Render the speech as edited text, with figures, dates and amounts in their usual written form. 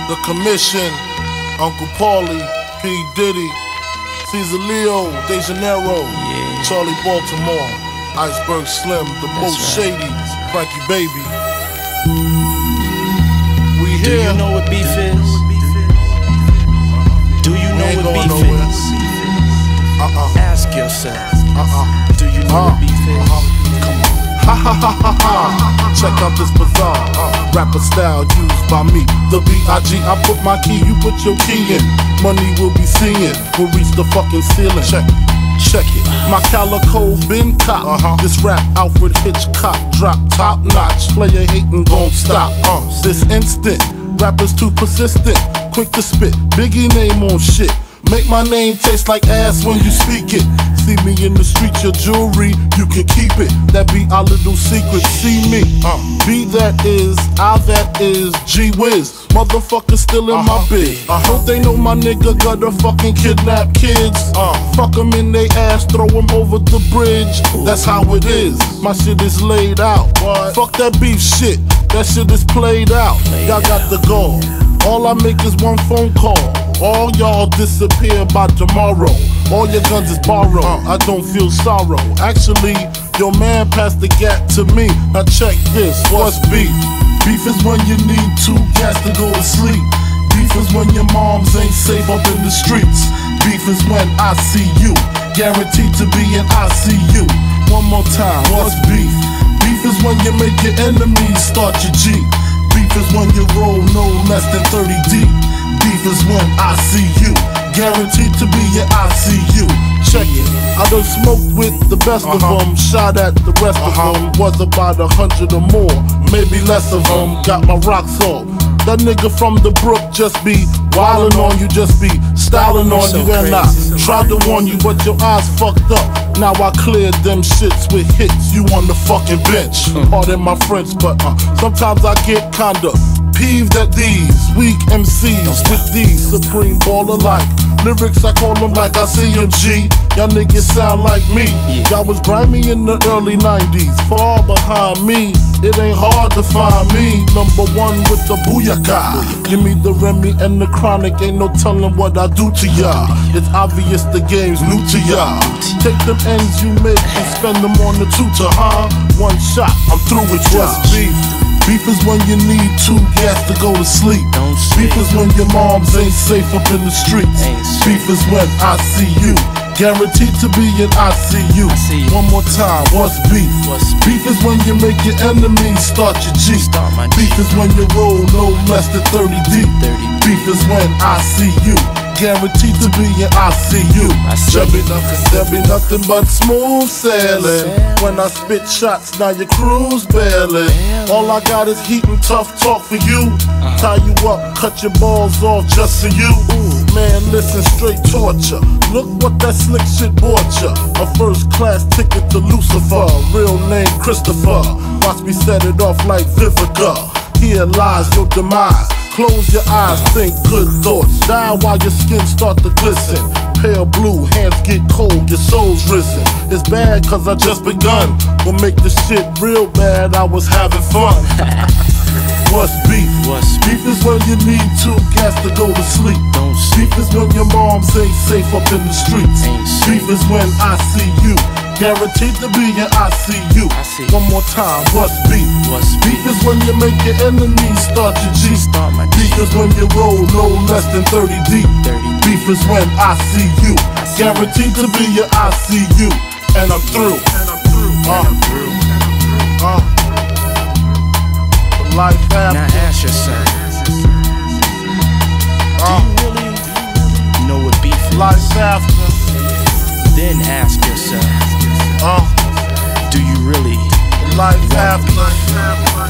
The Commission, Uncle Paulie, P. Diddy, Caesar Leo, De Janeiro, Charlie Baltimore, Iceberg Slim, the most shady, Frankie Baby. We here. Do you know what beef is? Do you know what beef is? Ask yourself. Do you know what beef is? Come on. Ha ha ha ha ha. Check out this bizarre rapper style used by me. The B.I.G. I put my key, you put your key in. Money will be seeing, we'll reach the fucking ceiling. Check it. My calico been cop. This rap Alfred Hitchcock drop top notch. Player hating gon' stop. This instant, rappers too persistent, quick to spit. Biggie name on shit. Make my name taste like ass when you speak it. See me in the street, your jewelry, you can keep it. That be our little secret. See me, B that is, I that is, G Wiz. Motherfucker still in my biz. I hope they know my nigga gotta fucking kidnap kids. Fuck them in they ass, throw them over the bridge. That's how it is. My shit is laid out. Fuck that beef shit. That shit is played out. Y'all got the goal. All I make is one phone call. All y'all disappear by tomorrow. All your guns is borrowed. I don't feel sorrow. Actually, your man passed the gap to me. Now check this, what's beef? Beef is when you need 2 gas to go to sleep. Beef is when your moms ain't safe up in the streets. Beef is when I see you, guaranteed to be in ICU. One more time, what's beef? Beef is when you make your enemies start your G. Beef is when you roll no less than 30 deep. Beef is when I see you, guaranteed to be in ICU. Check it, I done smoked with the best of them, shot at the rest of them. Was about 100 or more, maybe less of them. Got my rocks off. That nigga from the brook just be wildin' on you, just be styling on you. And I tried to warn you, but your eyes fucked up. Now I cleared them shits with hits, you on the fucking bench. Pardon my French, but sometimes I get kinda peeved at these weak MCs with these supreme baller life lyrics. I call them like I see them, G. Y'all niggas sound like me. Y'all was grimy in the early 90s, far behind me. It ain't hard to find me. Number 1 with the booyaka. Give me the Remy and the Chronic. Ain't no telling what I do to y'all. It's obvious the game's new to y'all. Take them ends you make and spend them on the tutor, One shot, I'm through with y'all. Beef. Beef is when you need 2 gas to go to sleep. Beef is when your moms ain't safe up in the streets. Beef is when I see you, guaranteed to be in ICU. One more time, what's beef? Beef is when you make your enemies start your G. Beef is when you roll no less than 30 deep. Beef is when I see you, guaranteed to be in ICU. There be nothing but smooth sailing. When I spit shots, now your crew's bailing. All I got is heat and tough talk for you. Tie you up, cut your balls off just for you. Man, listen, straight torture. Look what that slick shit bought ya. A first class ticket to Lucifer. Real name Christopher. Watch me set it off like Vivica. Here lies your demise. Close your eyes, think good thoughts. Die while your skin start to glisten. Pale blue, hands get cold, your soul's risen. It's bad cause I just begun. Will make the shit real bad, I was having fun. What's beef? Beef is when you need 2 gas to go to sleep. Beef is when your moms ain't safe up in the streets. Beef is when I see you, guaranteed to be in ICU. One more time, what's beef? Beef is when you make your enemies start your G. Beef is when you roll no less than 30 deep. Beef is when I see you, guaranteed to be in ICU. And I'm through. Life after. Now ask yourself, do you really know what beef is? Life after. Then ask yourself, do you really life after?